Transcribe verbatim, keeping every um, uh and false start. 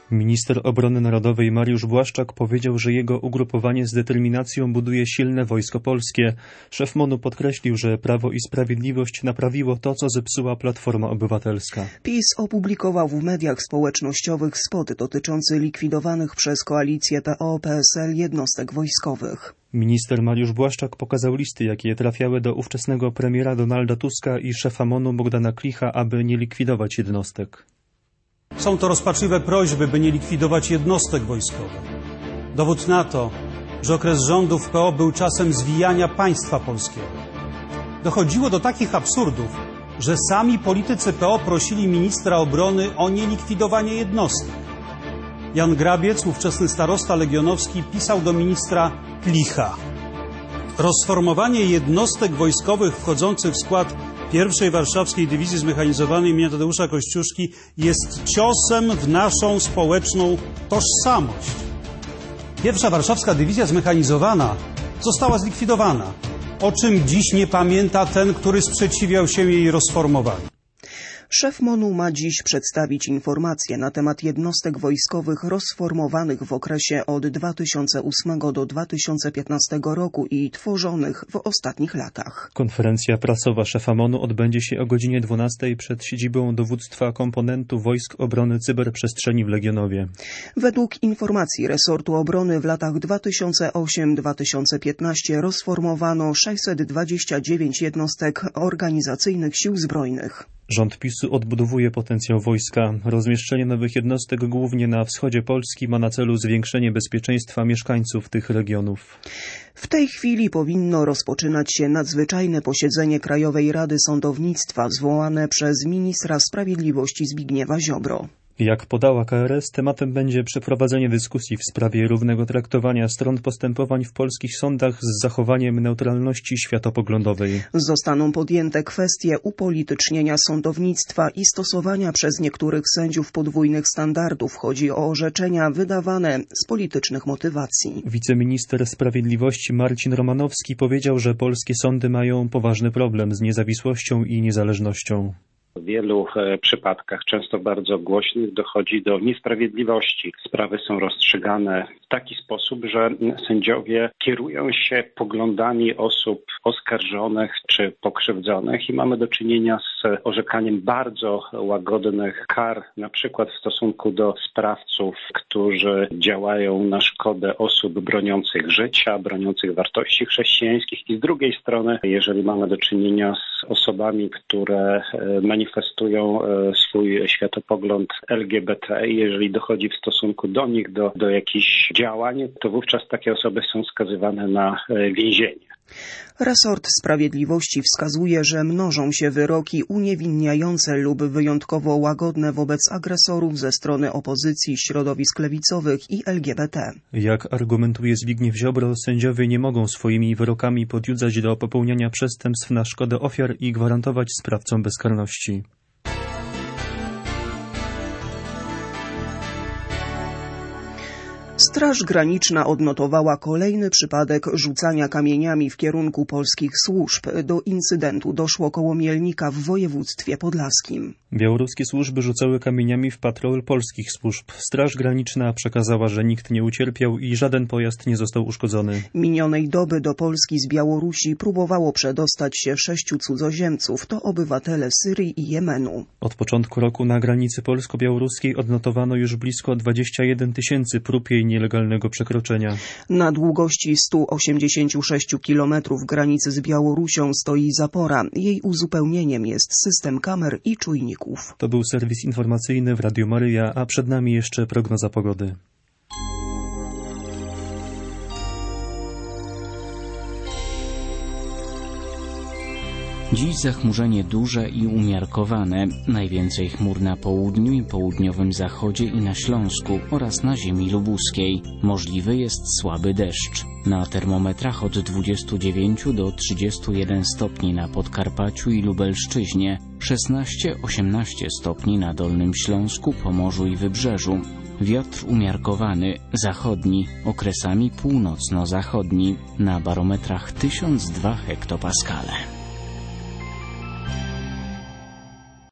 Minister Obrony Narodowej Mariusz Błaszczak powiedział, że jego ugrupowanie z determinacją buduje silne wojsko polskie. Szef M O N-u podkreślił, że Prawo i Sprawiedliwość naprawiło to, co zepsuła Platforma Obywatelska. PiS opublikował w mediach społecznościowych spot dotyczący likwidowanych przez koalicję P O P S L jednostek wojskowych. Minister Mariusz Błaszczak pokazał listy, jakie trafiały do ówczesnego premiera Donalda Tuska i szefa M O N-u Bogdana Klicha, aby nie likwidować jednostek. Są to rozpaczliwe prośby, by nie likwidować jednostek wojskowych. Dowód na to, że okres rządów P O był czasem zwijania państwa polskiego. Dochodziło do takich absurdów, że sami politycy P O prosili ministra obrony o nielikwidowanie jednostek. Jan Grabiec, ówczesny starosta legionowski, pisał do ministra Klicha: rozformowanie jednostek wojskowych wchodzących w skład pierwszej Warszawskiej Dywizji Zmechanizowanej im. Tadeusza Kościuszki jest ciosem w naszą społeczną tożsamość. Pierwsza Warszawska Dywizja Zmechanizowana została zlikwidowana, o czym dziś nie pamięta ten, który sprzeciwiał się jej rozformowaniu. Szef M O N-u ma dziś przedstawić informacje na temat jednostek wojskowych rozformowanych w okresie od dwa tysiące ósmego do dwa tysiące piętnastego roku i tworzonych w ostatnich latach. Konferencja prasowa szefa M O N-u odbędzie się o godzinie dwunastej przed siedzibą Dowództwa Komponentu Wojsk Obrony Cyberprzestrzeni w Legionowie. Według informacji resortu obrony w latach dwa tysiące ósmym do dwa tysiące piętnastego rozformowano sześćset dwadzieścia dziewięć jednostek organizacyjnych sił zbrojnych. Rząd PiS-u odbudowuje potencjał wojska. Rozmieszczenie nowych jednostek głównie na wschodzie Polski ma na celu zwiększenie bezpieczeństwa mieszkańców tych regionów. W tej chwili powinno rozpoczynać się nadzwyczajne posiedzenie Krajowej Rady Sądownictwa zwołane przez ministra sprawiedliwości Zbigniewa Ziobro. Jak podała K R S, tematem będzie przeprowadzenie dyskusji w sprawie równego traktowania stron postępowań w polskich sądach z zachowaniem neutralności światopoglądowej. Zostaną podjęte kwestie upolitycznienia sądownictwa i stosowania przez niektórych sędziów podwójnych standardów. Chodzi o orzeczenia wydawane z politycznych motywacji. Wiceminister Sprawiedliwości Marcin Romanowski powiedział, że polskie sądy mają poważny problem z niezawisłością i niezależnością. W wielu przypadkach, często bardzo głośnych, dochodzi do niesprawiedliwości. Sprawy są rozstrzygane w taki sposób, że sędziowie kierują się poglądami osób oskarżonych czy pokrzywdzonych i mamy do czynienia z orzekaniem bardzo łagodnych kar, na przykład w stosunku do sprawców, którzy działają na szkodę osób broniących życia, broniących wartości chrześcijańskich i z drugiej strony, jeżeli mamy do czynienia z osobami, które manifestują manifestują swój światopogląd L G B T i jeżeli dochodzi w stosunku do nich do, do jakichś działań, to wówczas takie osoby są skazywane na więzienie. Resort Sprawiedliwości wskazuje, że mnożą się wyroki uniewinniające lub wyjątkowo łagodne wobec agresorów ze strony opozycji, środowisk lewicowych i L G B T. Jak argumentuje Zbigniew Ziobro, sędziowie nie mogą swoimi wyrokami podjudzać do popełniania przestępstw na szkodę ofiar i gwarantować sprawcom bezkarności. Straż Graniczna odnotowała kolejny przypadek rzucania kamieniami w kierunku polskich służb. Do incydentu doszło koło Mielnika w województwie podlaskim. Białoruskie służby rzucały kamieniami w patrol polskich służb. Straż Graniczna przekazała, że nikt nie ucierpiał i żaden pojazd nie został uszkodzony. Minionej doby do Polski z Białorusi próbowało przedostać się sześciu cudzoziemców. To obywatele Syrii i Jemenu. Od początku roku na granicy polsko-białoruskiej odnotowano już blisko dwadzieścia jeden tysięcy prób jej nielegalnego przekroczenia. Na długości stu osiemdziesięciu sześciu kilometrów granicy z Białorusią stoi zapora. Jej uzupełnieniem jest system kamer i czujników. To był serwis informacyjny w Radiu Maryja, a przed nami jeszcze prognoza pogody. Dziś zachmurzenie duże i umiarkowane. Najwięcej chmur na południu i południowym zachodzie i na Śląsku oraz na ziemi lubuskiej. Możliwy jest słaby deszcz. Na termometrach od dwudziestu dziewięciu do trzydziestu jeden stopni na Podkarpaciu i Lubelszczyźnie, szesnaście do osiemnastu stopni na Dolnym Śląsku, Pomorzu i Wybrzeżu. Wiatr umiarkowany, zachodni, okresami północno-zachodni, na barometrach tysiąc dwa hektopaskale.